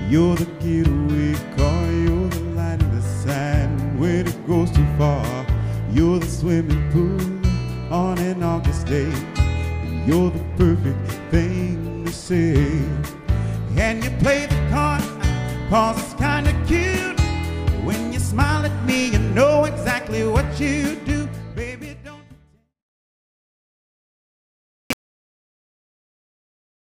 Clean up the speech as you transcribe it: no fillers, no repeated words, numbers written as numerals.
You're the getaway car, you're the light in the sand when it goes too far. You're the swimming pool on an August day. You're the perfect thing to say. And you play the card, cause it's kinda cute. When you smile at me, you know exactly what you do.